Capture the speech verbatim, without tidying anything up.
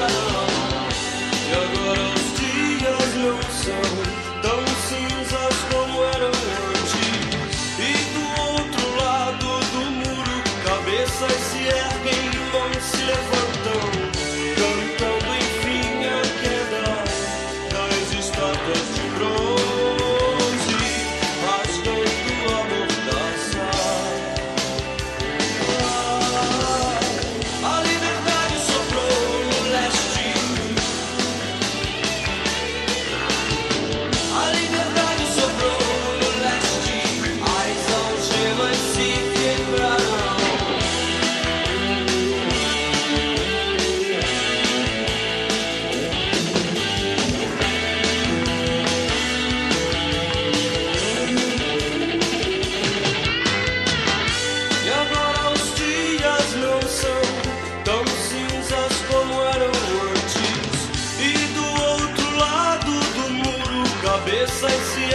quebraram. E agora os dias não são tão cinzas como eram antes. E do outro lado do muro, cabeças se erguem e mãos se levantam, cantando enfim a queda das estátuas de bronze, rasgando a mordaça. Ah, a liberdade soprou no leste. A liberdade soprou no leste. As algemas se quebraram. E agora os dias não são tão cinzas como eram antes. E do outro lado do muro, cabeças se